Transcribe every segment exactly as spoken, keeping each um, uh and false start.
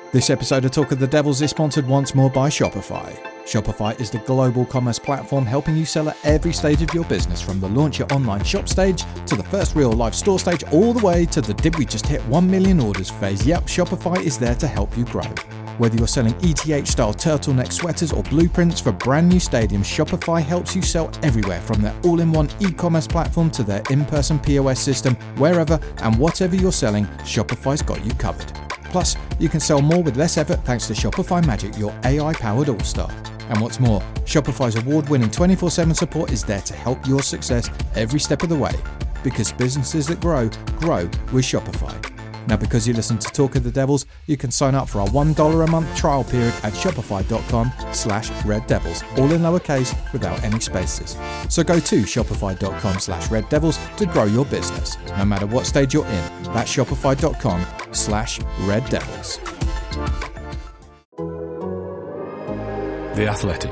This episode of Talk of the Devils is sponsored once more by Shopify. Shopify is the global commerce platform helping you sell at every stage of your business, from the launch your online shop stage to the first real live store stage, all the way to the did we just hit one million orders phase. Yep, Shopify is there to help you grow. Whether you're selling E T H-style turtleneck sweaters or blueprints for brand new stadiums, Shopify helps you sell everywhere, from their all-in-one e-commerce platform to their in-person P O S system. Wherever and whatever you're selling, Shopify's got you covered. Plus, you can sell more with less effort thanks to Shopify Magic, your A I-powered all-star. And what's more, Shopify's award-winning twenty-four seven support is there to help your success every step of the way. Because businesses that grow, grow with Shopify. Now, because you listen to Talk of the Devils, you can sign up for our one dollar a month trial period at shopify.com slash red devils, all in lowercase without any spaces. So go to shopify.com slash red devils to grow your business, no matter what stage you're in. That's shopify.com slash red devils. The Athletic.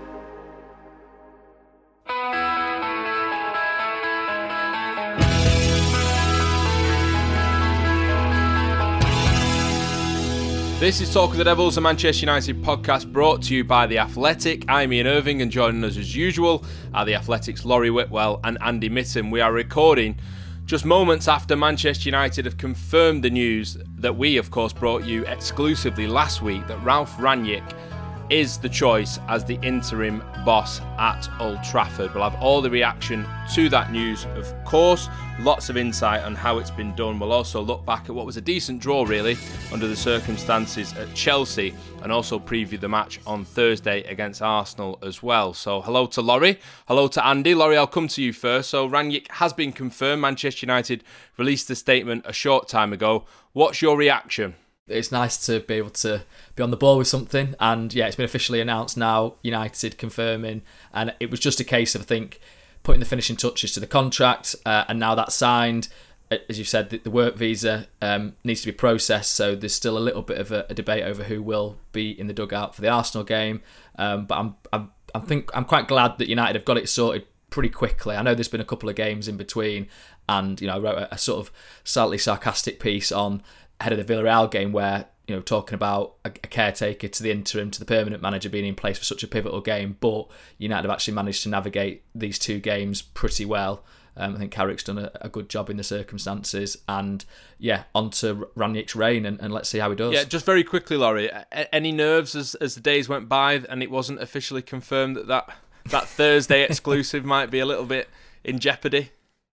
This is Talk of the Devils, a Manchester United podcast brought to you by The Athletic. I'm Ian Irving, and joining us as usual are The Athletic's Laurie Whitwell and Andy Mitten. We are recording just moments after Manchester United have confirmed the news that we, of course, brought you exclusively last week, that Ralf Rangnick is the choice as the interim boss at Old Trafford. We'll have all the reaction to that news, of course, lots of insight on how it's been done. We'll also look back at what was a decent draw, really, under the circumstances at Chelsea, and also preview the match on Thursday against Arsenal as well. So hello to Laurie, hello to Andy. Laurie, I'll come to you first. So Rangnick has been confirmed. Manchester United released a statement a short time ago. What's your reaction? It's nice to be able to be on the ball with something, and yeah, it's been officially announced now, United confirming, and it was just a case of, I think, putting the finishing touches to the contract, uh, and now that's signed. As you said, the, the work visa um, needs to be processed, so there's still a little bit of a, a debate over who will be in the dugout for the Arsenal game, um, but I'm, I'm, I think I'm quite glad that United have got it sorted pretty quickly. I know there's been a couple of games in between, and you know, I wrote a, a sort of slightly sarcastic piece on ahead of the Villarreal game where, you know, talking about a, a caretaker to the interim to the permanent manager being in place for such a pivotal game, but United have actually managed to navigate these two games pretty well. Um, I think Carrick's done a, a good job in the circumstances, and yeah, on to Rangnick's reign, and, and let's see how he does. Yeah, just very quickly, Laurie, any nerves as, as the days went by and it wasn't officially confirmed that that, that Thursday exclusive might be a little bit in jeopardy?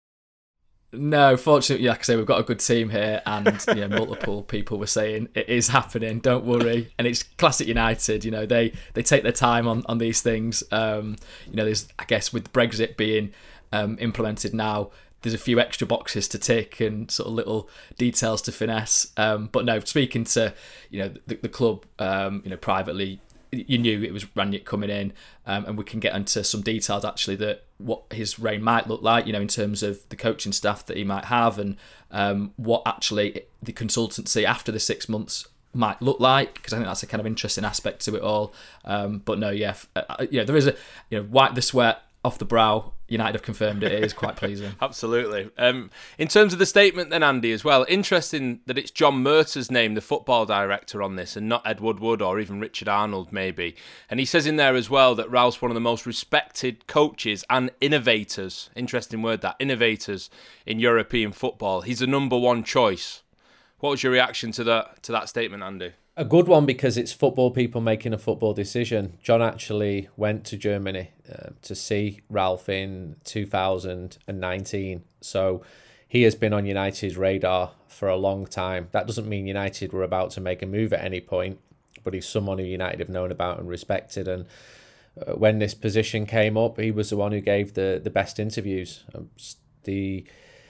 No, fortunately, like I say, we've got a good team here, and you know, multiple people were saying it is happening. Don't worry, and it's classic United. You know, they they take their time on, on these things. Um, you know, there's I guess with Brexit being um, implemented now, there's a few extra boxes to tick and sort of little details to finesse. Um, but no, speaking to you know the, the club, um, you know, privately, you knew it was Rangnick coming in, um, and we can get into some details actually that what his reign might look like, you know, in terms of the coaching staff that he might have, and um, what actually the consultancy after the six months might look like, because I think that's a kind of interesting aspect to it all. Um, but no, yeah, uh, yeah, there is a you know wipe the sweat off the brow. United have confirmed it. It is quite pleasing. Absolutely. Um, in terms of the statement then, Andy, as well, interesting that it's John Murtaugh's name, the football director, on this, and not Ed Woodward or even Richard Arnold, maybe. And he says in there as well that Ralph's one of the most respected coaches and innovators, interesting word that, innovators in European football. He's the number one choice. What was your reaction to that, to that statement, Andy? A good one, because it's football people making a football decision. John actually went to Germany uh, to see Ralph in two thousand nineteen. So he has been on United's radar for a long time. That doesn't mean United were about to make a move at any point, but he's someone who United have known about and respected. And uh, when this position came up, he was the one who gave the, the best interviews. Um, the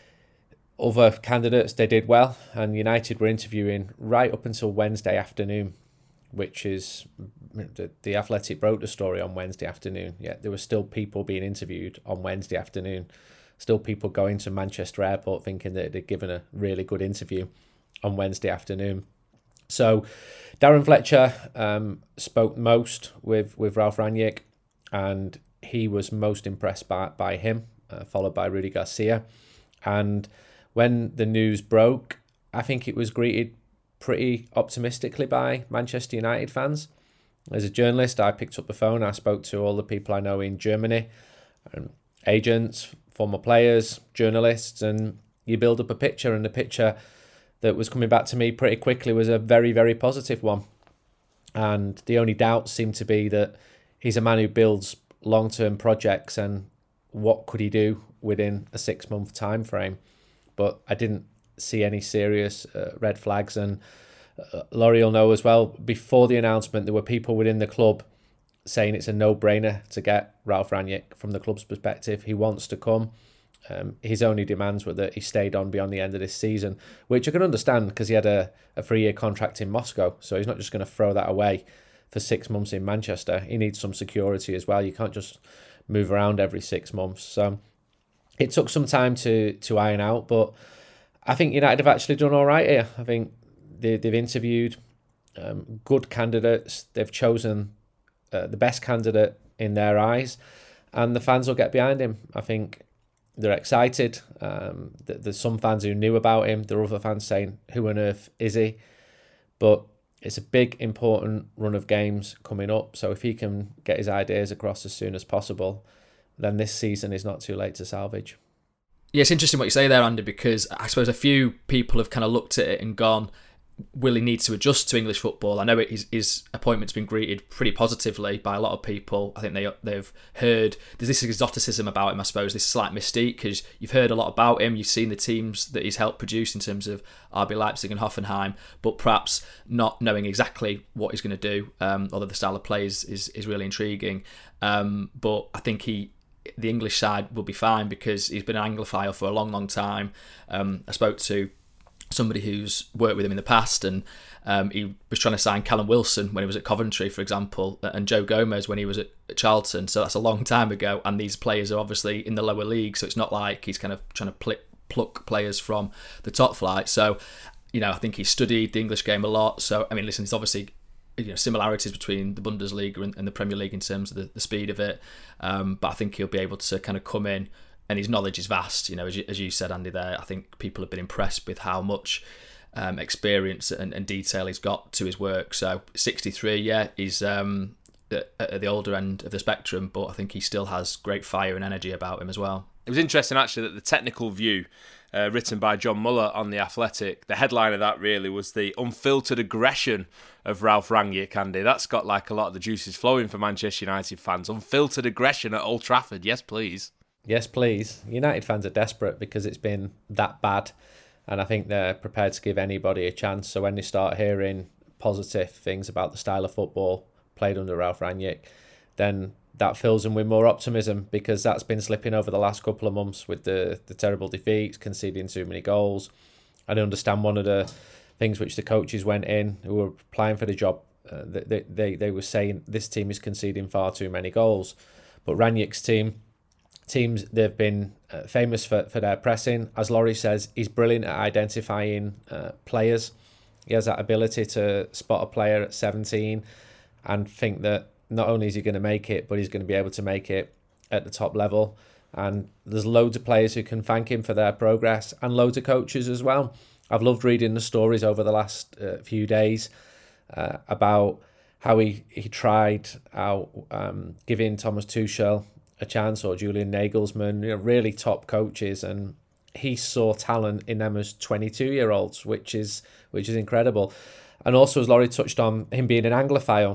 other candidates, they did well, and United were interviewing right up until Wednesday afternoon, which is, the, the Athletic broke the story on Wednesday afternoon. Yeah, there were still people being interviewed on Wednesday afternoon, still people going to Manchester Airport thinking that they'd given a really good interview on Wednesday afternoon. So Darren Fletcher um, spoke most with, with Ralf Rangnick, and he was most impressed by, by him, uh, followed by Rudy Garcia. And when the news broke, I think it was greeted pretty optimistically by Manchester United fans. As a journalist, I picked up the phone. I spoke to all the people I know in Germany, um, agents, former players, journalists, and you build up a picture. And the picture that was coming back to me pretty quickly was a very, very positive one. And the only doubts seem to be that he's a man who builds long-term projects, and what could he do within a six-month time frame. But I didn't see any serious uh, red flags, and uh, Laurie will know as well, before the announcement there were people within the club saying it's a no-brainer to get Ralf Rangnick from the club's perspective. He wants to come. Um, his only demands were that he stayed on beyond the end of this season, which I can understand because he had a, a three-year contract in Moscow, so he's not just going to throw that away for six months in Manchester. He needs some security as well. You can't just move around every six months. So it took some time to to iron out, but I think United have actually done all right here. I think they, they've interviewed um, good candidates. They've chosen uh, the best candidate in their eyes, and the fans will get behind him. I think they're excited. Um, there's some fans who knew about him. There are other fans saying, who on earth is he? But it's a big, important run of games coming up. So if he can get his ideas across as soon as possible, then this season is not too late to salvage. Yeah, it's interesting what you say there, Andy, because I suppose a few people have kind of looked at it and gone, will he need to adjust to English football? I know it, his, his appointment's been greeted pretty positively by a lot of people. I think they, they've heard, there's this exoticism about him, I suppose, this slight mystique, because you've heard a lot about him, you've seen the teams that he's helped produce in terms of R B Leipzig and Hoffenheim, but perhaps not knowing exactly what he's going to do, um, although the style of play is, is, is really intriguing. Um, but I think he, the English side will be fine because he's been an Anglophile for a long, long time. Um, I spoke to somebody who's worked with him in the past, and um, he was trying to sign Callum Wilson when he was at Coventry, for example, and Joe Gomez when he was at Charlton. So that's a long time ago, and these players are obviously in the lower league, so it's not like he's kind of trying to pl- pluck players from the top flight. So, you know, I think he studied the English game a lot. So, I mean, listen, there's obviously, you know, similarities between the Bundesliga and, and the Premier League in terms of the, the speed of it, um, but I think he'll be able to kind of come in. And his knowledge is vast, you know, as you, as you said, Andy, there. I think people have been impressed with how much um, experience and, and detail he's got to his work. So sixty-three, yeah, he's um, at, at the older end of the spectrum, but I think he still has great fire and energy about him as well. It was interesting, actually, that the technical view uh, written by John Muller on The Athletic, the headline of that really was the unfiltered aggression of Ralf Rangnick, Andy. That's got like a lot of the juices flowing for Manchester United fans. Unfiltered aggression at Old Trafford, yes please. Yes, please. United fans are desperate because it's been that bad, and I think they're prepared to give anybody a chance. So when they start hearing positive things about the style of football played under Ralf Rangnick, then that fills them with more optimism, because that's been slipping over the last couple of months with the, the terrible defeats, conceding too many goals. I understand one of the things which the coaches went in who were applying for the job, uh, they, they, they were saying this team is conceding far too many goals. But Rangnick's team... Teams, they've been uh, famous for, for their pressing. As Laurie says, he's brilliant at identifying uh, players. He has that ability to spot a player at seventeen and think that not only is he going to make it, but he's going to be able to make it at the top level. And there's loads of players who can thank him for their progress, and loads of coaches as well. I've loved reading the stories over the last uh, few days uh, about how he, he tried out um, giving Thomas Tuchel a chance, or Julian Nagelsmann, you know, really top coaches, and he saw talent in them as twenty-two year olds, which is which is incredible. And also, as Laurie touched on, him being an Anglophile,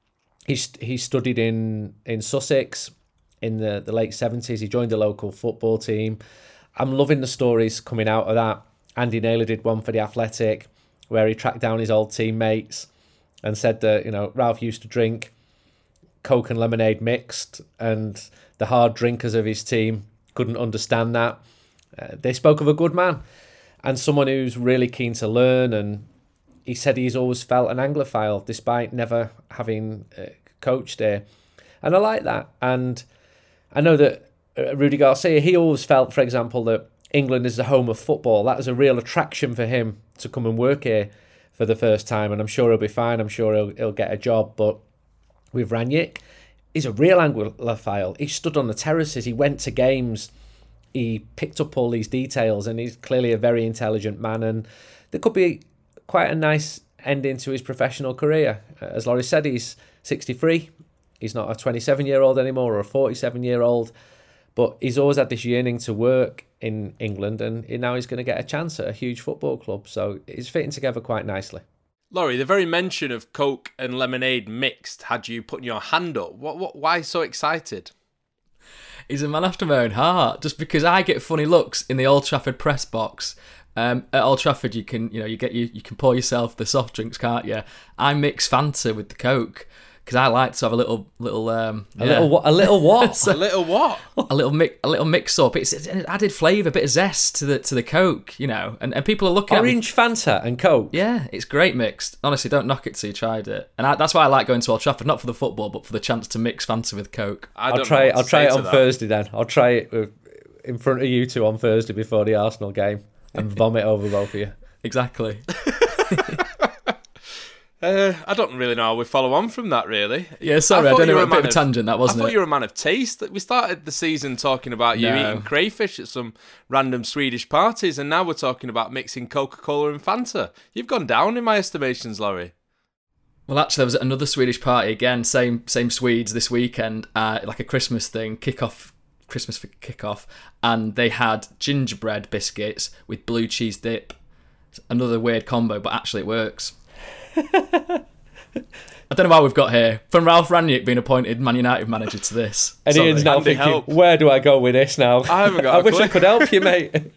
he he studied in in Sussex in the, the late seventies. He joined a local football team. I'm loving the stories coming out of that. Andy Naylor did one for The Athletic where he tracked down his old teammates and said that, you know, Ralf used to drink Coke and lemonade mixed, and the hard drinkers of his team couldn't understand that. Uh, they spoke of a good man and someone who's really keen to learn, and he said he's always felt an Anglophile despite never having uh, coached here. And I like that. And I know that uh, Rudy Garcia, he always felt, for example, that England is the home of football. That was a real attraction for him to come and work here for the first time, and I'm sure he'll be fine. I'm sure he'll, he'll get a job. But with Rangnick, he's a real Anglophile. He stood on the terraces, he went to games, he picked up all these details, and he's clearly a very intelligent man. And there could be quite a nice ending to his professional career. As Laurie said, he's sixty-three. He's not a twenty-seven-year-old anymore or a forty-seven-year-old, but he's always had this yearning to work in England, and now he's going to get a chance at a huge football club. So it's fitting together quite nicely. Laurie, the very mention of Coke and lemonade mixed had you putting your hand up. What? What? Why so excited? He's a man after my own heart. Just because I get funny looks in the Old Trafford press box. Um, at Old Trafford, you can, you know, you get you, you can pour yourself the soft drinks, can't you? I mix Fanta with the Coke because I like to have a little, little, um, a yeah. little, what? A little what? so, a little what? A little mix, a little mix up. It's an added flavour, a bit of zest to the to the Coke, you know. And, and people are looking orange at me. Fanta and Coke. Yeah, it's great mixed. Honestly, don't knock it till you tried it. And I, that's why I like going to Old Trafford, not for the football, but for the chance to mix Fanta with Coke. I don't I'll try. Know I'll try it on that. Thursday then. I'll try it with, in front of you two on Thursday before the Arsenal game. And vomit over both of you. Exactly. uh, I don't really know how we follow on from that, really. Yeah, sorry, I, I don't know. A bit of a tangent, that wasn't it? I thought you were a man of taste. We started the season talking about you no. eating crayfish at some random Swedish parties, and now we're talking about mixing Coca-Cola and Fanta. You've gone down in my estimations, Laurie. Well, actually, there was another Swedish party again, same same Swedes this weekend, uh, like a Christmas thing, kick-off. Christmas for kickoff, and they had gingerbread biscuits with blue cheese dip. It's another weird combo, but actually it works. I don't know why we've got here. From Ralf Rangnick being appointed Man United manager to this. And Sorry. Ian's now Andy, thinking, help. where do I go with this now? I haven't got I a wish clue. I could help you, mate.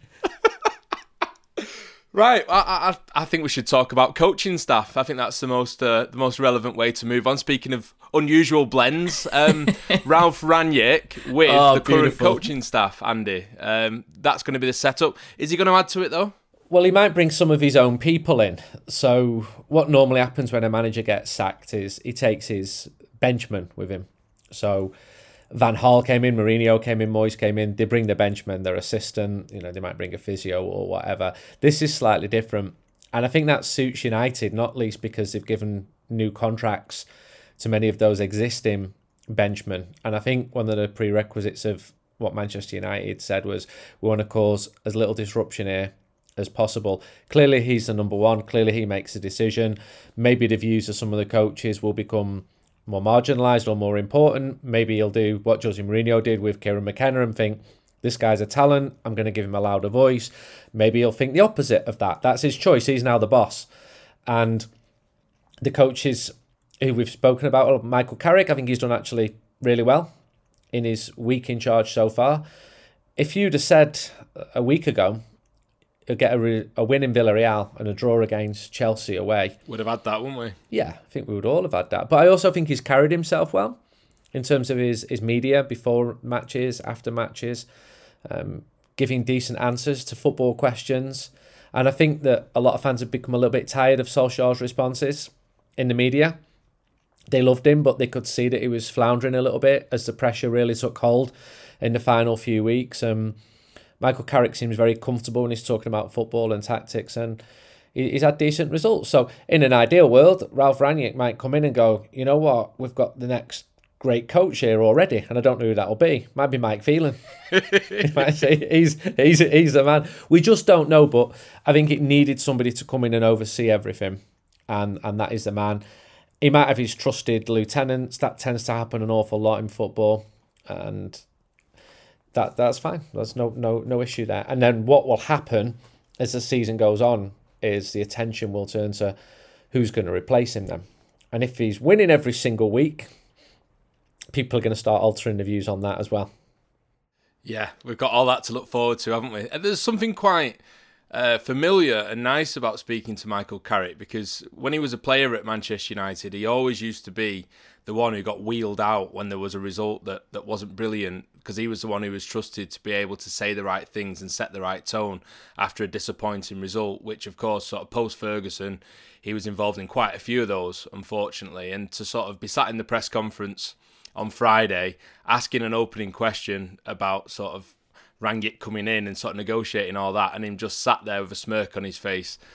Right, I, I I think we should talk about coaching staff. I think that's the most uh, the most relevant way to move on. Speaking of unusual blends, um, Ralf Rangnick with oh, the current beautiful. coaching staff, Andy. Um, that's going to be the setup. Is he going to add to it though? Well, he might bring some of his own people in. So what normally happens when a manager gets sacked is he takes his benchmen with him. So Van Gaal came in, Mourinho came in, Moyes came in. They bring the benchmen, their assistant. You know, they might bring a physio or whatever. This is slightly different, and I think that suits United, not least because they've given new contracts to many of those existing benchmen. And I think one of the prerequisites of what Manchester United said was we want to cause as little disruption here as possible. Clearly, he's the number one. Clearly, he makes a decision. Maybe the views of some of the coaches will become more marginalised or more important. Maybe he'll do what Jose Mourinho did with Kieran McKenna and think, this guy's a talent, I'm going to give him a louder voice. Maybe he'll think the opposite of that. That's his choice. He's now the boss. And the coaches who we've spoken about, Michael Carrick, I think he's done actually really well in his week in charge so far. If you'd have said a week ago, he'll get a, re- a win in Villarreal and a draw against Chelsea away. Would have had that, wouldn't we? Yeah, I think we would all have had that. But I also think he's carried himself well in terms of his, his media before matches, after matches, um, giving decent answers to football questions. And I think that a lot of fans have become a little bit tired of Solskjaer's responses in the media. They loved him, but they could see that he was floundering a little bit as the pressure really took hold in the final few weeks. Um, Michael Carrick seems very comfortable when he's talking about football and tactics, and he's had decent results. So in an ideal world, Ralf Rangnick might come in and go, you know what, we've got the next great coach here already, and I don't know who that'll be. Might be Mike Phelan. He might say he's, he's, he's the man. We just don't know, but I think it needed somebody to come in and oversee everything, and, and that is the man. He might have his trusted lieutenants. That tends to happen an awful lot in football, and that that's fine. There's no no no issue there. And then what will happen as the season goes on is the attention will turn to who's going to replace him then. And if he's winning every single week, people are going to start altering the views on that as well. Yeah, we've got all that to look forward to, haven't we? And there's something quite uh, familiar and nice about speaking to Michael Carrick, because when he was a player at Manchester United, he always used to be the one who got wheeled out when there was a result that, that wasn't brilliant, because he was the one who was trusted to be able to say the right things and set the right tone after a disappointing result, which of course sort of post-Ferguson, he was involved in quite a few of those, unfortunately. And to sort of be sat in the press conference on Friday asking an opening question about sort of Rangnick coming in and sort of negotiating all that, and him just sat there with a smirk on his face,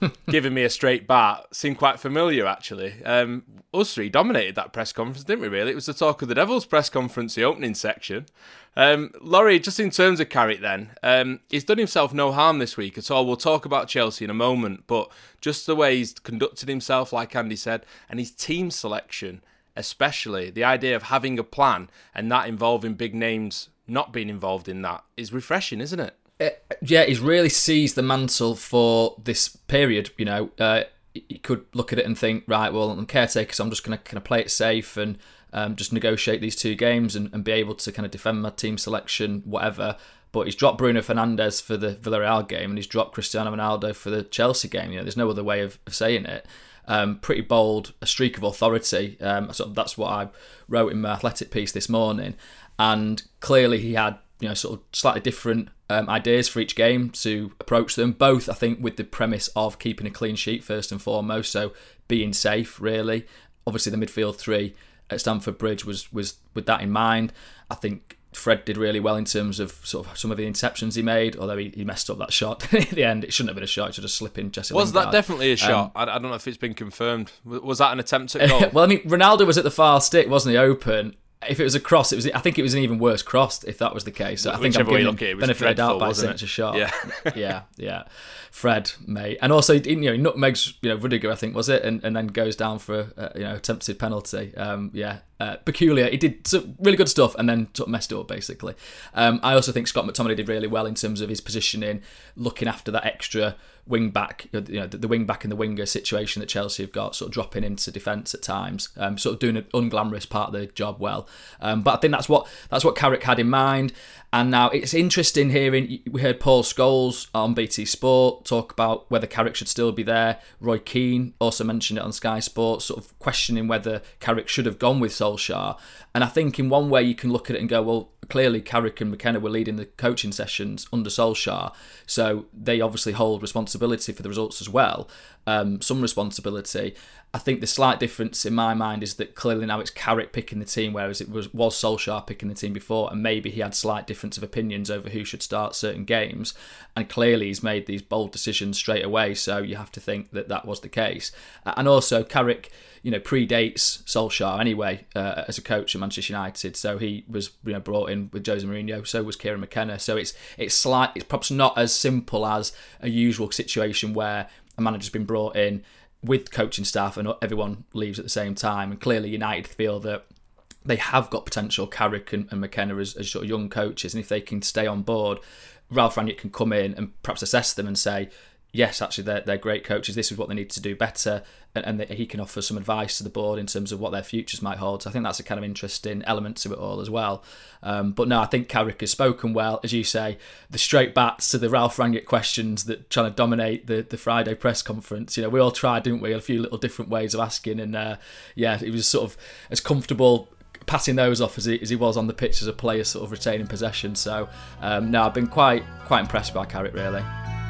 giving me a straight bat seemed quite familiar, actually. Um, us three dominated that press conference, didn't we, really? It was the Talk of the Devils press conference, the opening section. Um, Laurie, just in terms of Carrick then, um, he's done himself no harm this week at all. We'll talk about Chelsea in a moment, but just the way he's conducted himself, like Andy said, and his team selection, especially, the idea of having a plan and that involving big names not being involved in that is refreshing, isn't it? Uh, yeah, he's really seized the mantle for this period. You know, uh, you could look at it and think, right, well, I'm caretaker, so I'm just going to kind of play it safe and um, just negotiate these two games and, and be able to kind of defend my team selection, whatever. But he's dropped Bruno Fernandes for the Villarreal game and he's dropped Cristiano Ronaldo for the Chelsea game. You know, there's no other way of, of saying it. Um, pretty bold, a streak of authority. Um, so that's what I wrote in my Athletic piece this morning. And clearly he had, you know, sort of slightly different um, ideas for each game to approach them. Both, I think, with the premise of keeping a clean sheet first and foremost. So being safe, really. Obviously, the midfield three at Stamford Bridge was was with that in mind. I think Fred did really well in terms of sort of some of the interceptions he made, although he, he messed up that shot at the end. It shouldn't have been a shot, it should have slipped in Jesse Was Lingard. that definitely a shot? Um, I, I don't know if it's been confirmed. Was that an attempt at goal? Well, I mean, Ronaldo was at the far stick, wasn't he, open? If it was a cross, it was. I think it was an even worse cross if that was the case. So I think I'm Whichever way giving you him look at it, it was benefit of the dreadful, doubt by wasn't saying it? it's a shot. Yeah. yeah, yeah. Fred, mate, and also you know nutmegs, you know Rudiger, I think was it, and, and then goes down for a, you know attempted penalty. Um, yeah, uh, peculiar. He did some really good stuff and then sort of messed it up basically. Um, I also think Scott McTominay did really well in terms of his positioning, looking after that extra wing back, you know, the, the wing back and the winger situation that Chelsea have got, sort of dropping into defence at times, um, sort of doing an unglamorous part of the job well. Um, but I think that's what that's what Carrick had in mind. And now it's interesting hearing, we heard Paul Scholes on B T Sport talk about whether Carrick should still be there. Roy Keane also mentioned it on Sky Sports, sort of questioning whether Carrick should have gone with Solskjaer. And I think in one way you can look at it and go, well, clearly Carrick and McKenna were leading the coaching sessions under Solskjaer, so they obviously hold responsibility for the results as well, um, some responsibility. I think the slight difference in my mind is that clearly now it's Carrick picking the team, whereas it was, was Solskjaer picking the team before, and maybe he had slight difference of opinions over who should start certain games, and clearly he's made these bold decisions straight away, so you have to think that that was the case. And also Carrick, you know, predates Solskjaer anyway uh, as a coach at Manchester United, so he was, you know, brought in with Jose Mourinho, so was Kieran McKenna, so it's it's slight, it's perhaps not as simple as a usual situation where a manager's been brought in with coaching staff and everyone leaves at the same time. And clearly United feel that they have got potential, Carrick and, and McKenna as, as sort of young coaches, and if they can stay on board, Ralph Rangnick can come in and perhaps assess them and say, yes, actually they're, they're great coaches, this is what they need to do better, and, and that he can offer some advice to the board in terms of what their futures might hold. So I think that's a kind of interesting element to it all as well. Um, but no, I think Carrick has spoken well, as you say, the straight bats to the Ralph Rangnick questions that trying to dominate the, the Friday press conference. You know, we all tried, didn't we, a few little different ways of asking, and uh, yeah, he was sort of as comfortable passing those off as he, as he was on the pitch as a player sort of retaining possession. So um, no, I've been quite quite impressed by Carrick, really.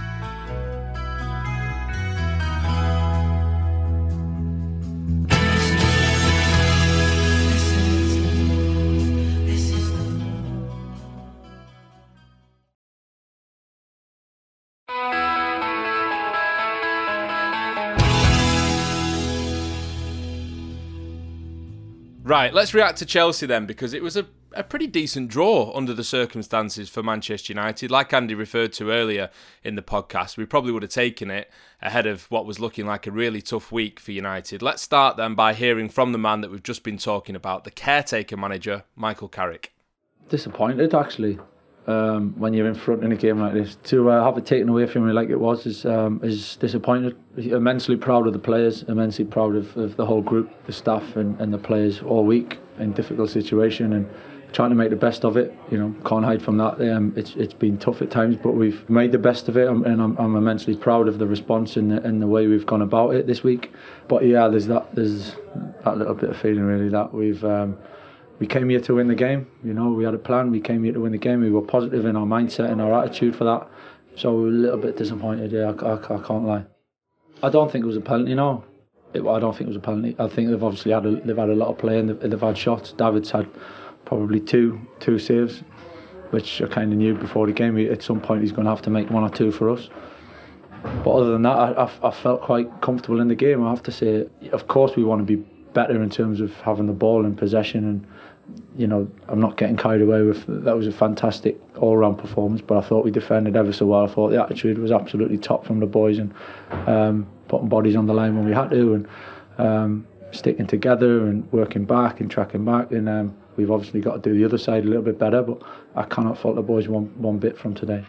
Right, let's react to Chelsea then, because it was a, a pretty decent draw under the circumstances for Manchester United. Like Andy referred to earlier in the podcast, we probably would have taken it ahead of what was looking like a really tough week for United. Let's start then by hearing from the man that we've just been talking about, the caretaker manager, Michael Carrick. Disappointed, actually, um, when you're in front in a game like this. To uh, have it taken away from you like it was is um, is disappointed. Immensely proud of the players, immensely proud of, of the whole group, the staff and, and the players all week in difficult situation and trying to make the best of it. You know, can't hide from that. Um, it's it's been tough at times, but we've made the best of it, and I'm, I'm immensely proud of the response and the, and the way we've gone about it this week. But yeah, there's that there's that little bit of feeling really that we've. Um, We came here to win the game, you know, we had a plan, we came here to win the game, we were positive in our mindset and our attitude for that. So we were a little bit disappointed, yeah, I, I, I can't lie. I don't think it was a penalty, no. It, I don't think it was a penalty. I think they've obviously had a, they've had a lot of play and they've, they've had shots. David's had probably two two saves, which I kind of knew before the game. At some point he's going to have to make one or two for us. but other than that, I, I, I felt quite comfortable in the game. I have to say, of course, we want to be better in terms of having the ball in possession, and you know, I'm not getting carried away with that. Was a fantastic all-round performance, but I thought we defended ever so well. I thought the attitude was absolutely top from the boys, and um, putting bodies on the line when we had to, and um, sticking together and working back and tracking back. And um, we've obviously got to do the other side a little bit better, but I cannot fault the boys one one bit from today.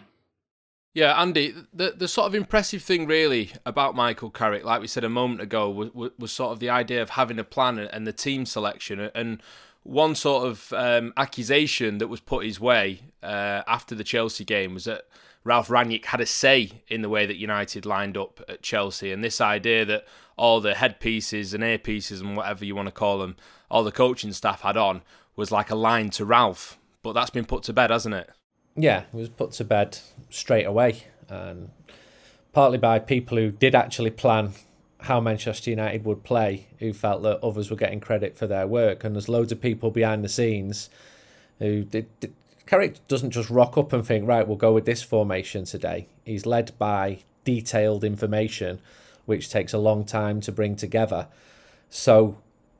Yeah, Andy, the the sort of impressive thing really about Michael Carrick, like we said a moment ago, was, was sort of the idea of having a plan and the team selection. And one sort of um, accusation that was put his way uh, after the Chelsea game was that Ralf Rangnick had a say in the way that United lined up at Chelsea, and this idea that all the headpieces and earpieces and whatever you want to call them, all the coaching staff had on, was like a line to Ralph. But that's been put to bed, hasn't it? Yeah, it was put to bed straight away, and partly by people who did actually plan how Manchester United would play, who felt that others were getting credit for their work. And there's loads of people behind the scenes who did, did Carrick doesn't just rock up and think, right, we'll go with this formation today. He's led by detailed information, which takes a long time to bring together. So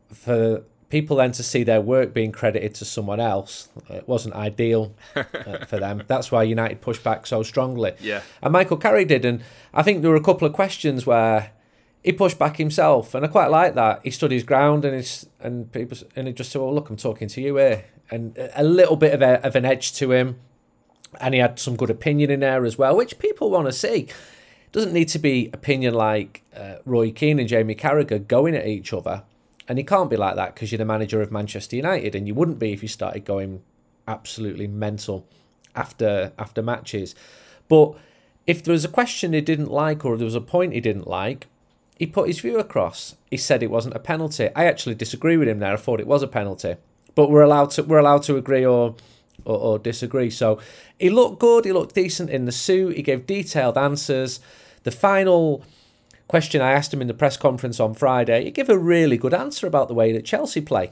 for people then to see their work being credited to someone else, it wasn't ideal uh, for them. That's why United pushed back so strongly. Yeah. And Michael Carrick did, and I think there were a couple of questions where he pushed back himself, and I quite like that. He stood his ground, and he's, and people and he just said, "Well, look, I'm talking to you here," and a little bit of a, of an edge to him, and he had some good opinion in there as well, which people want to see. It doesn't need to be opinion like uh, Roy Keane and Jamie Carragher going at each other. And he can't be like that because you're the manager of Manchester United, and you wouldn't be if you started going absolutely mental after after matches. But if there was a question he didn't like, or there was a point he didn't like, he put his view across. He said it wasn't a penalty. I actually disagree with him there. I thought it was a penalty, but we're allowed to we're allowed to agree or or, or disagree. So he looked good. He looked decent in the suit. He gave detailed answers. The final question I asked him in the press conference on Friday, he gave a really good answer about the way that Chelsea play.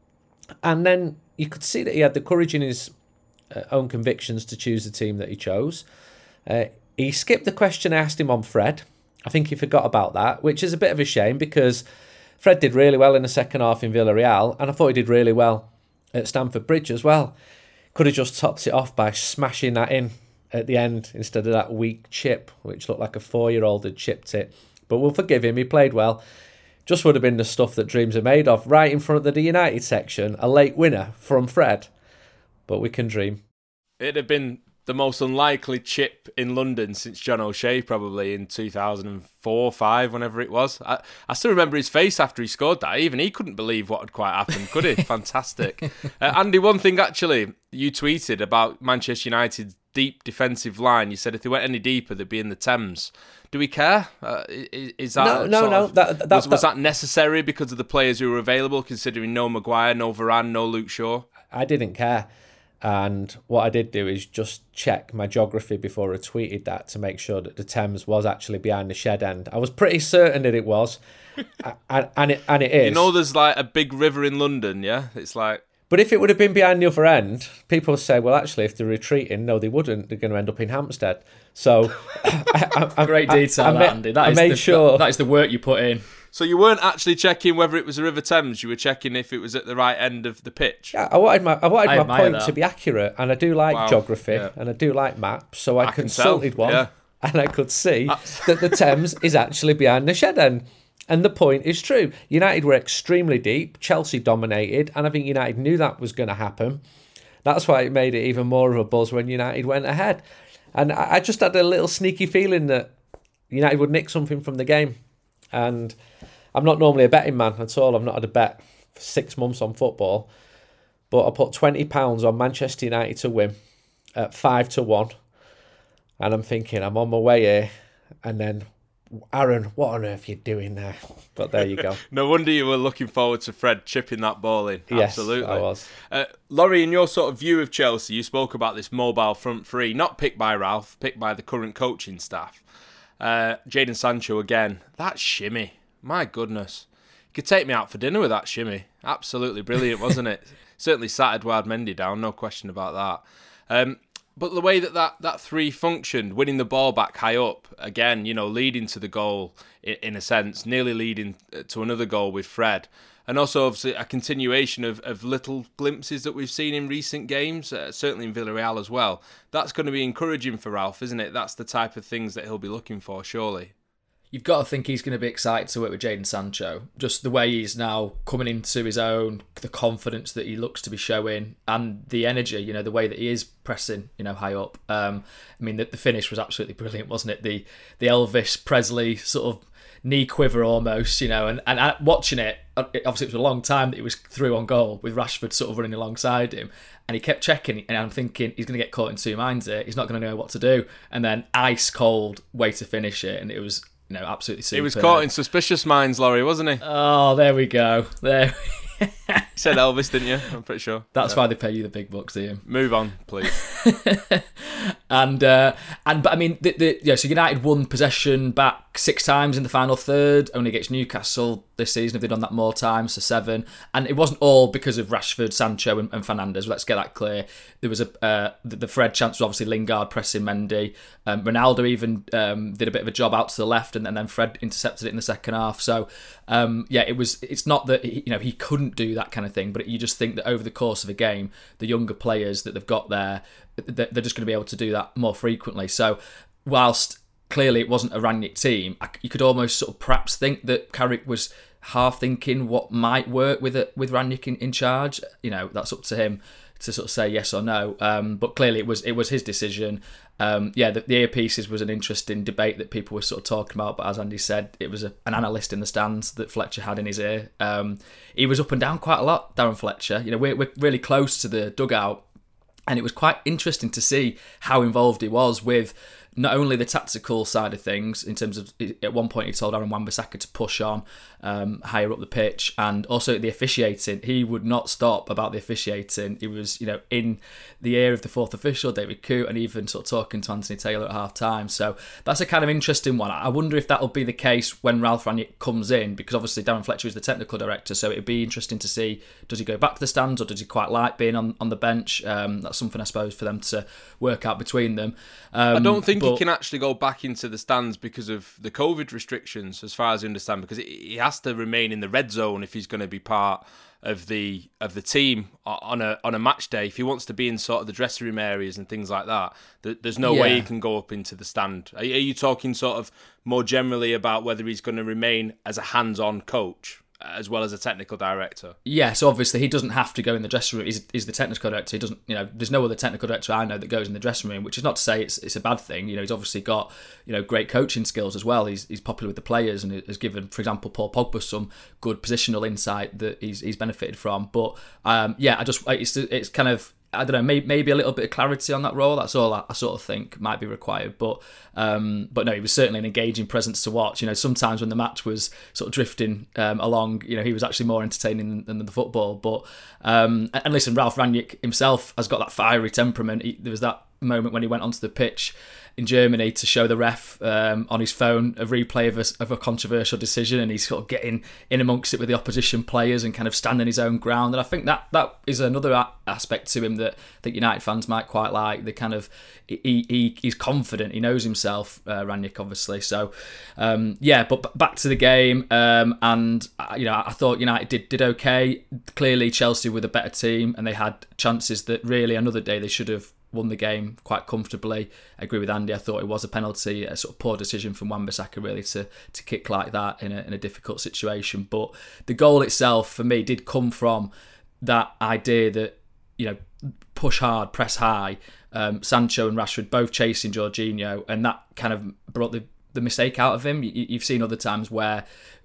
And then you could see that he had the courage in his uh, own convictions to choose the team that he chose. Uh, he skipped the question I asked him on Fred. I think he forgot about that, which is a bit of a shame because Fred did really well in the second half in Villarreal, and I thought he did really well at Stamford Bridge as well. Could have just topped it off by smashing that in at the end instead of that weak chip, which looked like a four-year-old had chipped it. But we'll forgive him, he played well. Just would have been the stuff that dreams are made of. Right in front of the United section, a late winner from Fred. But we can dream. It'd have been the most unlikely chip in London since John O'Shea, probably in two thousand four, five, whenever it was. I, I still remember his face after he scored that. Even he couldn't believe what had quite happened, could he? Fantastic. Uh, Andy, one thing actually you tweeted about Manchester United's deep defensive line. You said if they went any deeper, they'd be in the Thames. Do we care? Uh, is, is that no, no, no? Of, that, that, was, that, was that necessary because of the players who were available, considering no Maguire, no Varane, no Luke Shaw? I didn't care. And what I did do is just check my geography before I tweeted that to make sure that the Thames was actually behind the shed end. I was pretty certain that it was, and, and it and it is. You know, there's like a big river in London, yeah. It's like. But if it would have been behind the other end, people would say, well, actually, if they're retreating, no, they wouldn't. They're going to end up in Hampstead. So, I, I, great detail, I, I, that, Andy. That I is made the, sure that, that is the work you put in. So you weren't actually checking whether it was the River Thames. You were checking if it was at the right end of the pitch. Yeah, I wanted my I wanted I my point that. to be accurate, and I do like Wow. geography, Yeah. and I do like maps. So I, I can consulted tell. one, Yeah. and I could see that the Thames is actually behind the shed end. And the point is true. United were extremely deep. Chelsea dominated, and I think United knew that was going to happen. That's why it made it even more of a buzz when United went ahead. And I just had a little sneaky feeling that United would nick something from the game. And I'm not normally a betting man at all. I've not had a bet for six months on football. But I put twenty pounds on Manchester United to win at five to one. And I'm thinking, I'm on my way here. And then, Aaron, what on earth are you doing there? But there you go. No wonder you were looking forward to Fred chipping that ball in. Yes, Absolutely. I was. Uh, Laurie, in your sort of view of Chelsea, you spoke about this mobile front three, not picked by Ralph, picked by the current coaching staff. Uh, Jadon Sancho again. That shimmy. My goodness. You could take me out for dinner with that shimmy. Absolutely brilliant, wasn't it? Certainly sat Edouard Mendy down, no question about that. Um, But the way that, that that three functioned, winning the ball back high up, again, you know, leading to the goal in, in a sense, nearly leading to another goal with Fred. And also, obviously, a continuation of, of little glimpses that we've seen in recent games, uh, certainly in Villarreal as well. That's going to be encouraging for Ralph, isn't it? That's the type of things that he'll be looking for, surely. You've got to think he's going to be excited to work with Jadon Sancho. Just the way he's now coming into his own, the confidence that he looks to be showing, and the energy, you know, the way that he is pressing, you know, high up. Um, I mean, the, the finish was absolutely brilliant, wasn't it? The the Elvis Presley sort of knee quiver almost, you know, and, and watching it, obviously it was a long time that he was through on goal with Rashford sort of running alongside him, and he kept checking, and I'm thinking he's going to get caught in two minds here. He's not going to know what to do, and then ice cold way to finish it, and it was, you know, absolutely super. He was caught in suspicious minds, Laurie, wasn't he? Oh, there we go. There. You said Elvis, didn't you? I'm pretty sure. That's yeah. why they pay you the big bucks, Ian. Move on, please. and uh, and but I mean, the, the, yeah. So United won possession back six times in the final third, only against Newcastle this season. Have they done that more times? So seven. And it wasn't all because of Rashford, Sancho, and, and Fernandes. Let's get that clear. There was a uh, the, the Fred chance was obviously Lingard pressing Mendy. Um, Ronaldo even um, did a bit of a job out to the left, and, and then Fred intercepted it in the second half. So um, yeah, it was. It's not that he, you know he couldn't do that kind of thing, but you just think that over the course of a game, the younger players that they've got there, they're just going to be able to do that more frequently. So whilst clearly it wasn't a Rangnick team, you could almost sort of perhaps think that Carrick was half thinking what might work with it with Rangnick in, in charge. You know, that's up to him to sort of say yes or no. Um, but clearly it was it was his decision. Um, yeah, the, the earpieces was an interesting debate that people were sort of talking about, but as Andy said, it was a, an analyst in the stands that Fletcher had in his ear. Um, he was up and down quite a lot, Darren Fletcher. You know, we're, we're really close to the dugout, and it was quite interesting to see how involved he was with not only the tactical side of things, in terms of, at one point he told Aaron Wan-Bissaka to push on um, higher up the pitch, and also the officiating. He would not stop about the officiating. He was, you know, in the ear of the fourth official, David Coote, and even sort of talking to Anthony Taylor at half time. So that's a kind of interesting one. I wonder if that'll be the case when Ralph Rangnick comes in, because obviously Darren Fletcher is the technical director, so it'd be interesting to see, does he go back to the stands, or does he quite like being on, on the bench? Um, that's something, I suppose, for them to work out between them. Um, I don't think but, he can actually go back into the stands because of the COVID restrictions, as far as I understand, because he has to remain in the red zone if he's going to be part of the of the team on a on a match day. If he wants to be in sort of the dressing room areas and things like that, there's no yeah. way he can go up into the stand. Are you talking sort of more generally about whether he's going to remain as a hands-on coach as well as a technical director? Yeah, so obviously he doesn't have to go in the dressing room. He's, he's the technical director. He doesn't, you know, there's no other technical director I know that goes in the dressing room, which is not to say it's it's a bad thing. You know, he's obviously got, you know, great coaching skills as well. He's he's popular with the players and has given, for example, Paul Pogba some good positional insight that he's he's benefited from. But um, yeah, I just it's it's kind of, I don't know, maybe, maybe a little bit of clarity on that role. That's all I, I sort of think might be required. But um, but no, he was certainly an engaging presence to watch. You know, sometimes when the match was sort of drifting um, along, you know, he was actually more entertaining than, than the football. But um, and, and listen, Ralph Rangnick himself has got that fiery temperament. He, there was that moment when he went onto the pitch in Germany to show the ref um, on his phone a replay of a, of a controversial decision, and he's sort of getting in amongst it with the opposition players and kind of standing his own ground. And I think that that is another a- aspect to him that I think United fans might quite like. The kind of he, he he's confident, he knows himself, uh, Rangnick obviously. So um, yeah, but b- back to the game, um, and you know I thought United did did okay. Clearly Chelsea were the better team, and they had chances that really another day they should have won the game quite comfortably. I agree with Andy. I thought it was a penalty, a sort of poor decision from Wan-Bissaka really to to kick like that in a in a difficult situation. But the goal itself for me did come from that idea that, you know, push hard, press high. Um, Sancho and Rashford both chasing Jorginho, and that kind of brought the the mistake out of him. You, you've seen other times where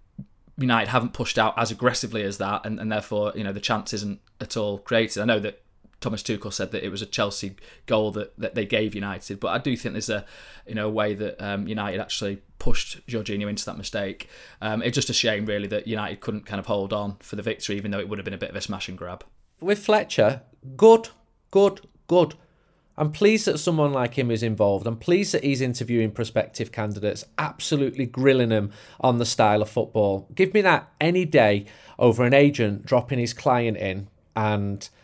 United haven't pushed out as aggressively as that, and, and therefore, you know, the chance isn't at all created. I know that Thomas Tuchel said that it was a Chelsea goal that, that they gave United, but I do think there's a, you know, a way that um, United actually pushed Jorginho into that mistake. Um, it's just a shame really that United couldn't kind of hold on for the victory, even though it would have been a bit of a smash and grab. With Fletcher, good, good, good. I'm pleased that someone like him is involved. I'm pleased that he's interviewing prospective candidates, absolutely grilling them on the style of football. Give me that any day over an agent dropping his client in and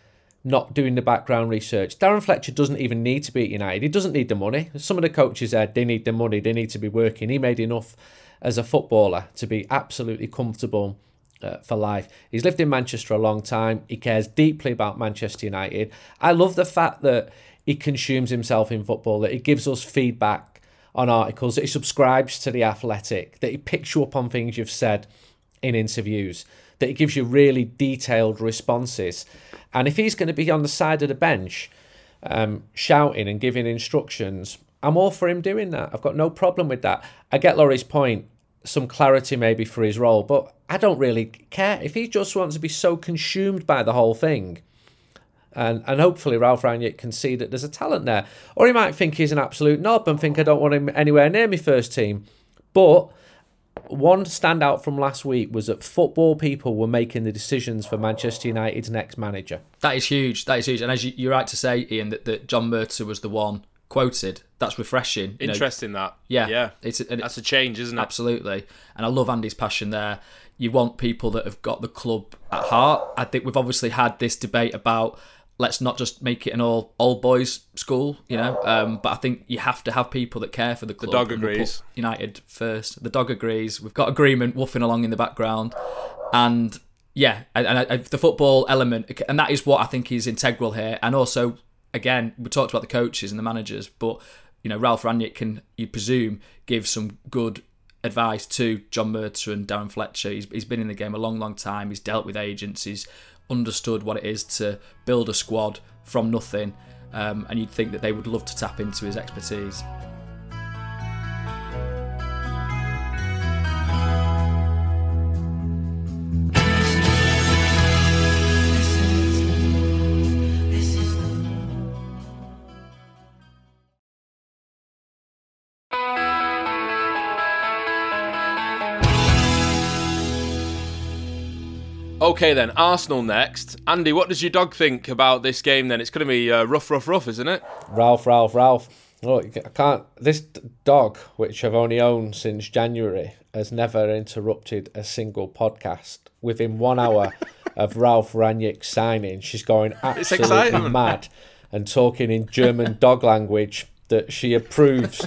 not doing the background research. Darren Fletcher doesn't even need to be at United. He doesn't need the money. Some of the coaches there, they need the money. They need to be working. He made enough as a footballer to be absolutely comfortable uh, for life. He's lived in Manchester a long time. He cares deeply about Manchester United. I love the fact that he consumes himself in football, that he gives us feedback on articles, that he subscribes to The Athletic, that he picks you up on things you've said in interviews, that he gives you really detailed responses. And if he's going to be on the side of the bench um, shouting and giving instructions, I'm all for him doing that. I've got no problem with that. I get Laurie's point, some clarity maybe for his role, but I don't really care. If he just wants to be so consumed by the whole thing, and, and hopefully Ralf Rangnick can see that there's a talent there. Or he might think he's an absolute knob and think I don't want him anywhere near my first team. But one standout from last week was that football people were making the decisions for Manchester United's next manager. That is huge. That is huge. And as you, you're right to say, Ian, that, that John Murtaugh was the one quoted. That's refreshing. You Interesting know. that. Yeah. Yeah. It's, and That's a change, isn't it? Absolutely. And I love Andy's passion there. You want people that have got the club at heart. I think we've obviously had this debate about let's not just make it an all old boys school, you know. Um, but I think you have to have people that care for the club. The dog agrees. United first. The dog agrees. We've got agreement woofing along in the background, and yeah, and, and I, the football element, and that is what I think is integral here. And also, again, we talked about the coaches and the managers, but you know, Ralf Rangnick can, you presume, give some good advice to John Murtaugh and Darren Fletcher. He's, he's been in the game a long, long time. He's dealt with agents. He's understood what it is to build a squad from nothing, um, and you'd think that they would love to tap into his expertise. Okay then, Arsenal next. Andy, what does your dog think about this game then? It's going to be uh, rough, rough, rough, isn't it? Ralph, Ralph, Ralph. Look, I can't. This dog, which I've only owned since January, has never interrupted a single podcast. Within one hour of Ralf Rangnick signing, she's going absolutely mad and talking in German dog language that she approves.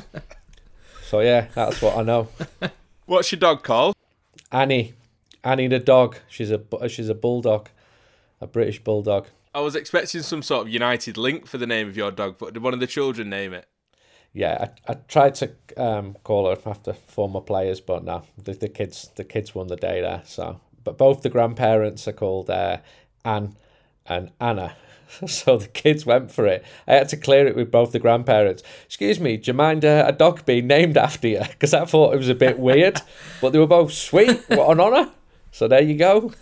So yeah, that's what I know. What's your dog called? Annie. Annie the dog. She's a she's a bulldog, a British bulldog. I was expecting some sort of United link for the name of your dog, but did one of the children name it? Yeah, I, I tried to um, call her after former players, but no, the, the kids the kids won the day there. So, but both the grandparents are called uh, Anne and Anna. So the kids went for it. I had to clear it with both the grandparents. Excuse me, do you mind uh, a dog being named after you? Because I thought it was a bit weird, but they were both sweet. What an honour. So there you go.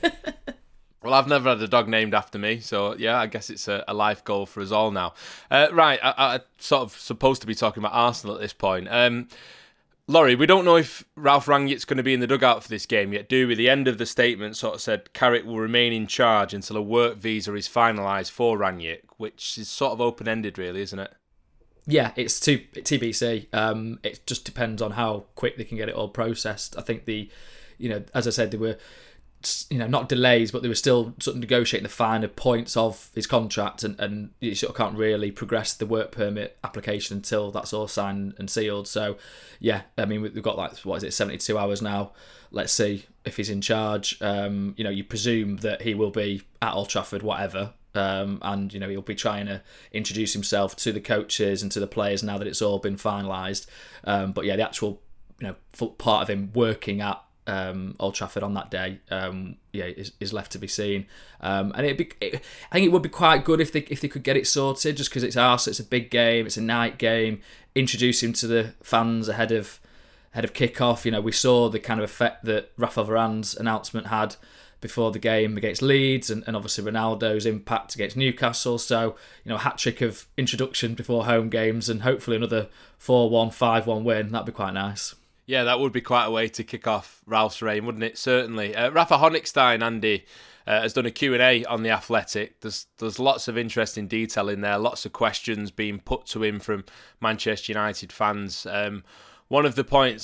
Well, I've never had a dog named after me, so yeah, I guess it's a, a life goal for us all now. Uh, right, I, I sort of supposed to be talking about Arsenal at this point. Um, Laurie, we don't know if Ralf Rangnick's going to be in the dugout for this game yet, do we? The end of the statement sort of said Carrick will remain in charge until a work visa is finalised for Rangnick, which is sort of open-ended, really, isn't it? Yeah, it's T B C. Um, it just depends on how quick they can get it all processed. I think the, you know, as I said, there were, you know, not delays, but they were still sort of negotiating the finer points of his contract, and, and you sort of can't really progress the work permit application until that's all signed and sealed. So, yeah, I mean, we've got like, what is it, seventy-two hours now. Let's see if he's in charge. Um, you know, you presume that he will be at Old Trafford, whatever. Um, and, you know, he'll be trying to introduce himself to the coaches and to the players now that it's all been finalised. Um, but, yeah, the actual, you know, part of him working at Um, Old Trafford on that day, um, yeah, is, is left to be seen. Um, and it'd be, it, I think it would be quite good if they if they could get it sorted, just because it's Arsenal, it's a big game, it's a night game. Introduce him to the fans ahead of ahead of kick-off. You know, we saw the kind of effect that Rafael Varane's announcement had before the game against Leeds, and, and obviously Ronaldo's impact against Newcastle. So, you know, a hat-trick of introduction before home games, and hopefully another four one, five one win. That'd be quite nice. Yeah, that would be quite a way to kick off Ralph's reign, wouldn't it? Certainly. Uh, Rafa Honigstein, Andy, uh, has done a Q and A on The Athletic. There's there's lots of interesting detail in there, lots of questions being put to him from Manchester United fans. Um, one of the points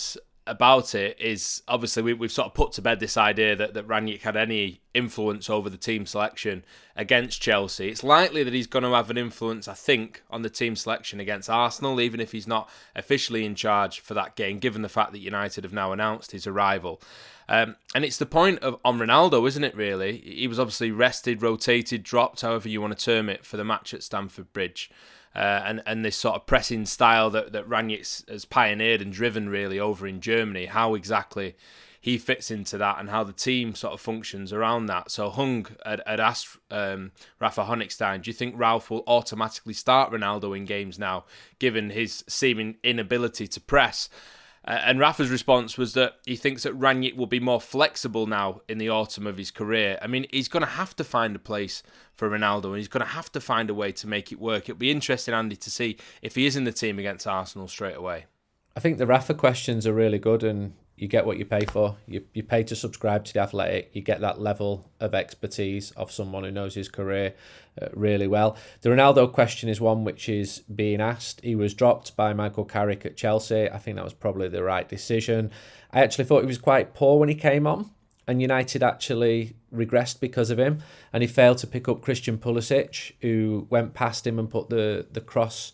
about it is obviously we, we've sort of put to bed this idea that, that Rangnick had any influence over the team selection against Chelsea. It's likely that he's going to have an influence, I think, on the team selection against Arsenal, even if he's not officially in charge for that game, given the fact that United have now announced his arrival. Um, and it's the point of on Ronaldo, isn't it, really? He was obviously rested, rotated, dropped, however you want to term it, for the match at Stamford Bridge. Uh, and, and this sort of pressing style that, that Rangnick has pioneered and driven really over in Germany, how exactly he fits into that and how the team sort of functions around that. So Hung had, had asked um, Rafa Honigstein, do you think Ralf will automatically start Ronaldo in games now, given his seeming inability to press? Uh, and Rafa's response was that he thinks that Rangnick will be more flexible now in the autumn of his career. I mean, he's going to have to find a place for Ronaldo and he's going to have to find a way to make it work. It'll be interesting, Andy, to see if he is in the team against Arsenal straight away. I think the Rafa questions are really good, and you get what you pay for. You you pay to subscribe to The Athletic. You get that level of expertise of someone who knows his career uh, really well. The Ronaldo question is one which is being asked. He was dropped by Michael Carrick at Chelsea. I think that was probably the right decision. I actually thought he was quite poor when he came on, and United actually regressed because of him, and he failed to pick up Christian Pulisic, who went past him and put the, the cross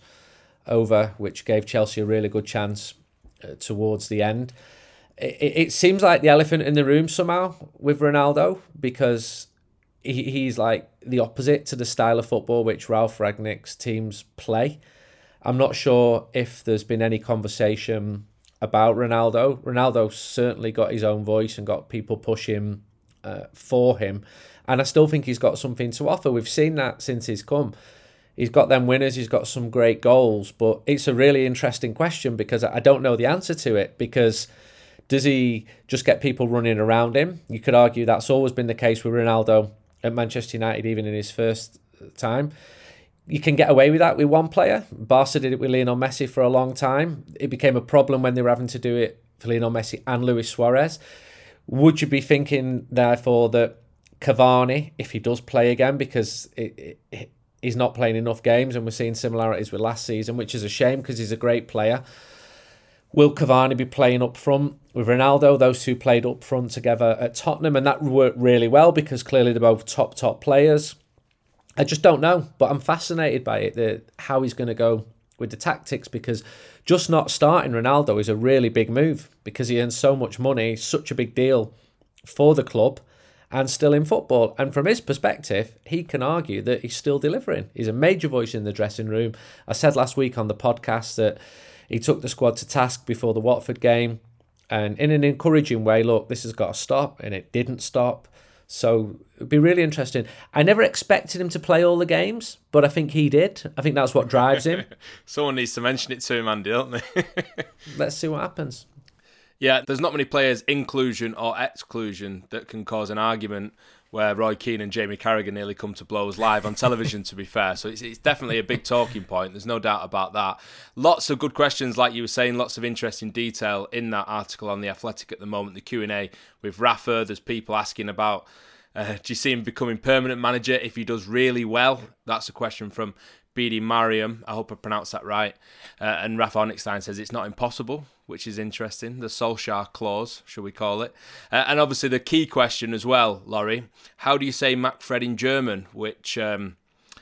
over, which gave Chelsea a really good chance uh, towards the end. It, it seems like the elephant in the room somehow with Ronaldo, because he, he's like the opposite to the style of football which Ralf Rangnick's teams play. I'm not sure if there's been any conversation about Ronaldo. Ronaldo certainly got his own voice and got people pushing uh, for him. And I still think he's got something to offer. We've seen that since he's come. He's got them winners, he's got some great goals, but it's a really interesting question because I don't know the answer to it. Because does he just get people running around him? You could argue that's always been the case with Ronaldo at Manchester United, even in his first time. You can get away with that with one player. Barca did it with Lionel Messi for a long time. It became a problem when they were having to do it for Lionel Messi and Luis Suarez. Would you be thinking, therefore, that Cavani, if he does play again, because it, it, he's not playing enough games and we're seeing similarities with last season, which is a shame because he's a great player, will Cavani be playing up front with Ronaldo? Those two played up front together at Tottenham, and that worked really well because clearly they're both top, top players. I just don't know, but I'm fascinated by it, the, how he's going to go with the tactics, because just not starting Ronaldo is a really big move because he earns so much money, such a big deal for the club, and still in football. And from his perspective, he can argue that he's still delivering. He's a major voice in the dressing room. I said last week on the podcast that he took the squad to task before the Watford game, and in an encouraging way, look, this has got to stop, and it didn't stop. So it'd be really interesting. I never expected him to play all the games, but I think he did. I think that's what drives him. Someone needs to mention it to him, Andy, don't they? Let's see what happens. Yeah, there's not many players, inclusion or exclusion, that can cause an argument where Roy Keane and Jamie Carragher nearly come to blows live on television, to be fair. So it's, it's definitely a big talking point. There's no doubt about that. Lots of good questions, like you were saying, lots of interesting detail in that article on The Athletic at the moment, the Q and A with Rafa. There's people asking about, uh, do you see him becoming permanent manager if he does really well? That's a question from B D Mariam. I hope I pronounced that right. Uh, and Rafa Honigstein says it's not impossible, which is interesting. The Solskjaer clause, shall we call it. Uh, and obviously the key question as well, Laurie, how do you say Macfred in German? Which um,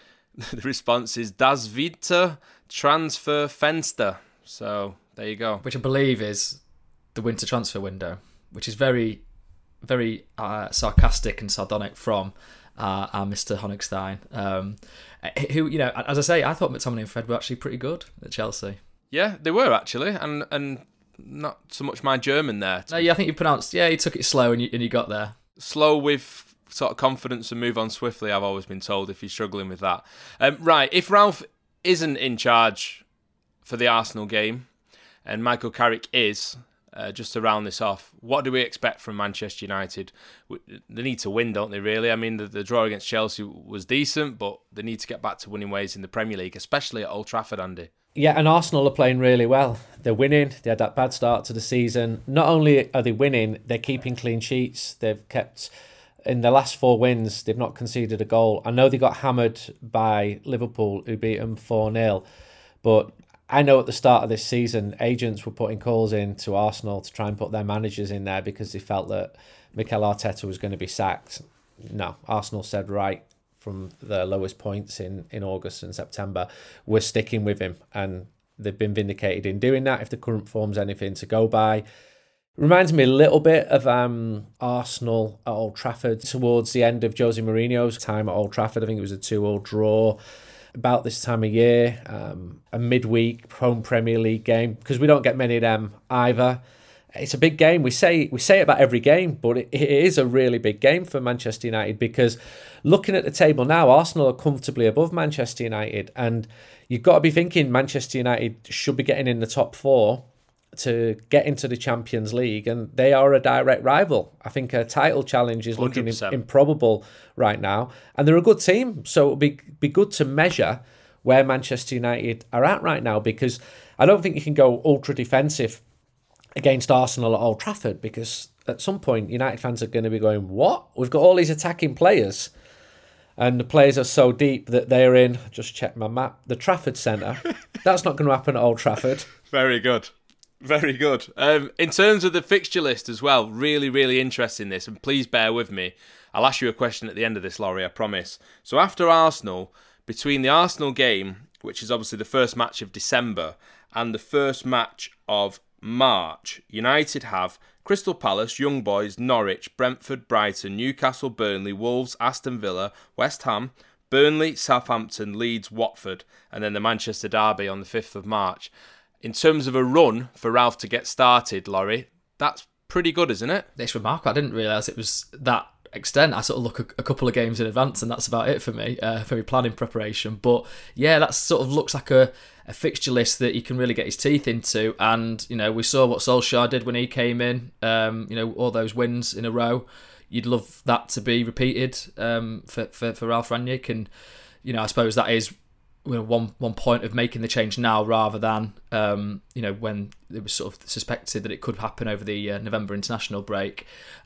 the response is Das Winter Transfer Fenster. So there you go. Which I believe is the winter transfer window, which is very, very uh, sarcastic and sardonic from uh, our Mister Honigstein. Um, who, you know, as I say, I thought McTominay and Fred were actually pretty good at Chelsea. Yeah, they were actually, and and not so much my German there. No, yeah, I think you pronounced, yeah, you took it slow and you, and you got there. Slow with sort of confidence and move on swiftly, I've always been told, if you're struggling with that. Um, right, if Ralf isn't in charge for the Arsenal game, and Michael Carrick is, uh, just to round this off, what do we expect from Manchester United? They need to win, don't they, really? I mean, the, the draw against Chelsea was decent, but they need to get back to winning ways in the Premier League, especially at Old Trafford, Andy. Yeah, and Arsenal are playing really well. They're winning. They had that bad start to the season. Not only are they winning, they're keeping clean sheets. They've kept, in the last four wins, they've not conceded a goal. I know they got hammered by Liverpool, who beat them four nil, but I know at the start of this season, agents were putting calls in to Arsenal to try and put their managers in there because they felt that Mikel Arteta was going to be sacked. No, Arsenal said, right, from the lowest points in, in August and September, we're sticking with him. And they've been vindicated in doing that, if the current form's anything to go by. Reminds me a little bit of um, Arsenal at Old Trafford towards the end of Jose Mourinho's time at Old Trafford. I think it was a two-all draw about this time of year, um, a midweek home Premier League game, because we don't get many of them either. It's a big game. We say we say it about every game, but it, it is a really big game for Manchester United, because looking at the table now, Arsenal are comfortably above Manchester United, and you've got to be thinking Manchester United should be getting in the top four to get into the Champions League, and they are a direct rival. I think a title challenge is looking in, improbable right now, and they're a good team, so it'll be be good to measure where Manchester United are at right now, because I don't think you can go ultra defensive against Arsenal at Old Trafford, because at some point United fans are going to be going, what? We've got all these attacking players, and the players are so deep that they're in, just check my map, the Trafford Centre. That's not going to happen at Old Trafford. Very good. Very good. Um, in terms of the fixture list as well, really, really interesting this, and please bear with me. I'll ask you a question at the end of this, Laurie, I promise. So after Arsenal, between the Arsenal game, which is obviously the first match of December, and the first match of March, United have Crystal Palace, Young Boys, Norwich, Brentford, Brighton, Newcastle, Burnley, Wolves, Aston Villa, West Ham, Burnley, Southampton, Leeds, Watford, and then the Manchester Derby on the fifth of March. In terms of a run for Ralph to get started, Laurie, that's pretty good, isn't it? It's remarkable. I didn't realise it was that extent. I sort of look a, a couple of games in advance, and that's about it for me, uh, for my planning preparation. But yeah, that sort of looks like a, a fixture list that he can really get his teeth into. And, you know, we saw what Solskjaer did when he came in, um, you know, all those wins in a row. You'd love that to be repeated um, for, for, for Ralf Rangnick. And, you know, I suppose that is, you know, one one point of making the change now, rather than um, you know, when it was sort of suspected that it could happen over the uh, November international break.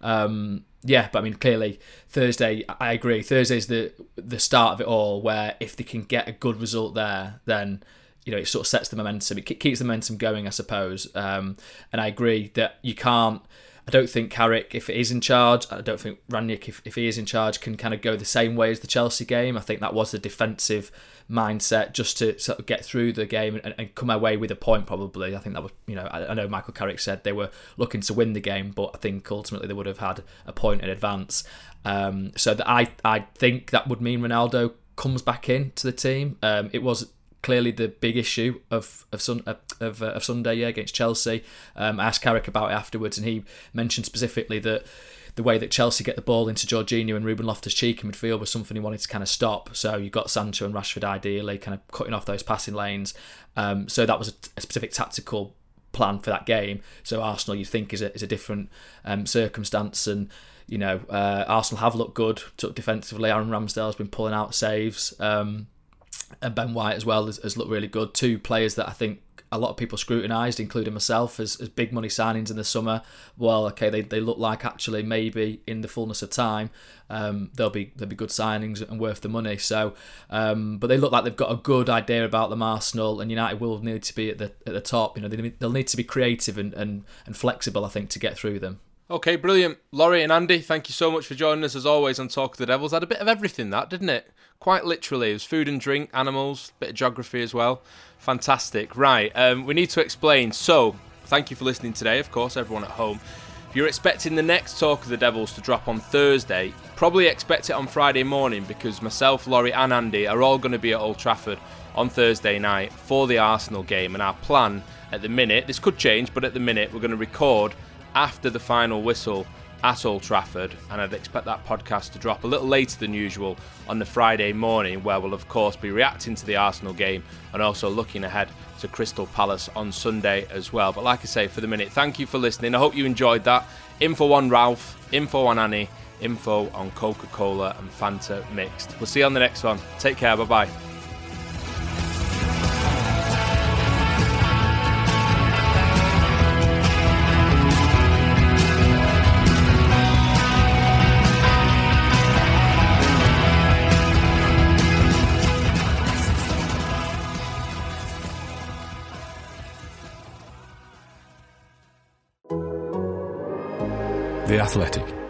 Um, yeah, but I mean, clearly Thursday, I agree. Thursday's the the start of it all, where if they can get a good result there, then, you know, it sort of sets the momentum. It keeps the momentum going, I suppose. Um, and I agree that you can't. I don't think Carrick, if he is in charge, I don't think Rangnick, if, if he is in charge, can kind of go the same way as the Chelsea game. I think that was a defensive mindset, just to sort of get through the game and, and come away with a point, probably. I think that was, you know, I, I know Michael Carrick said they were looking to win the game, but I think ultimately they would have had a point in advance. Um, so that I, I think that would mean Ronaldo comes back into the team. Um, it was clearly the big issue of of, sun, of, uh, of Sunday, yeah, against Chelsea. Um, I asked Carrick about it afterwards, and he mentioned specifically that the way that Chelsea get the ball into Jorginho and Ruben Loftus-Cheek in midfield was something he wanted to kind of stop. So you've got Sancho and Rashford ideally kind of cutting off those passing lanes. Um, so that was a, a specific tactical plan for that game. So Arsenal, you think, is a, is a different um, circumstance. And, you know, uh, Arsenal have looked good defensively. Aaron Ramsdale has been pulling out saves. Um, and Ben White as well has, has looked really good. Two players that I think a lot of people scrutinised, including myself, as, as big money signings in the summer. Well, okay, they, they look like actually maybe in the fullness of time um, they'll be they'll be good signings and worth the money. So, um, but they look like they've got a good idea about them, Arsenal, and United will need to be at the at the top. You know, they, they'll need to be creative and, and, and flexible, I think, to get through them. Okay, brilliant. Laurie and Andy, thank you so much for joining us as always on Talk of the Devils. Had a bit of everything, that, didn't it? Quite literally. It was food and drink, animals, bit of geography as well. Fantastic. Right, um, we need to explain. So, thank you for listening today, of course, everyone at home. If you're expecting the next Talk of the Devils to drop on Thursday, probably expect it on Friday morning, because myself, Laurie and Andy are all going to be at Old Trafford on Thursday night for the Arsenal game. And our plan at the minute, this could change, but at the minute we're going to record after the final whistle at Old Trafford, and I'd expect that podcast to drop a little later than usual on the Friday morning, where we'll of course be reacting to the Arsenal game and also looking ahead to Crystal Palace on Sunday as well. But like I say, for the minute, thank you for listening. I hope you enjoyed that. Info on Ralph, info on Annie, info on Coca-Cola and Fanta mixed. We'll see you on the next one. Take care, bye bye. The Athletic.